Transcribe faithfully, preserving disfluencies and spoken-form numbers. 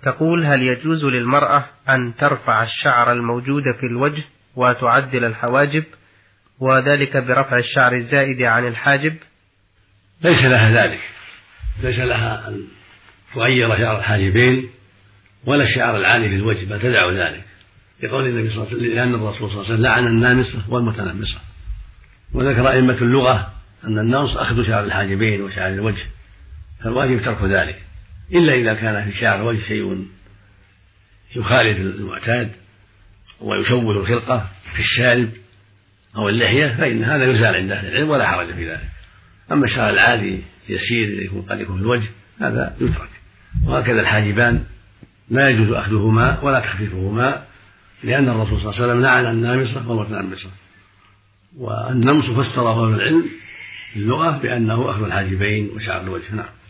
تقول: هل يجوز للمرأة أن ترفع الشعر الموجود في الوجه وتعدل الحواجب، وذلك برفع الشعر الزائد عن الحاجب؟ ليس لها ذلك، ليس لها أن تغير شعر الحاجبين ولا الشعر العالي في الوجه، بل تدع ذلك لقول النبي صلى الله عليه وسلم، لأن الرسول صلى الله عليه وسلم لعن النامصة والمتنمصة. وذكر أئمة اللغة أن النمص أخذ شعر الحاجبين وشعر الوجه، فالواجب ترك ذلك، إلا إذا كان في شعر الوجه شيء يخالف المعتاد ويشوه الخلقة في الشارب أو اللحية فإن هذا يزال عند أهل العلم ولا حرج في ذلك. أما الشعر العادي يسير يكون قد يكون في الوجه هذا يترك. وهكذا الحاجبان لا يجوز أخذهما ولا تخفيفهما، لأن الرسول صلى الله عليه وسلم لعن النامصة والمتنمصة. والنمص فسره أهل العلم في اللغة بأنه أخذ الحاجبين وشعر الوجه. نعم.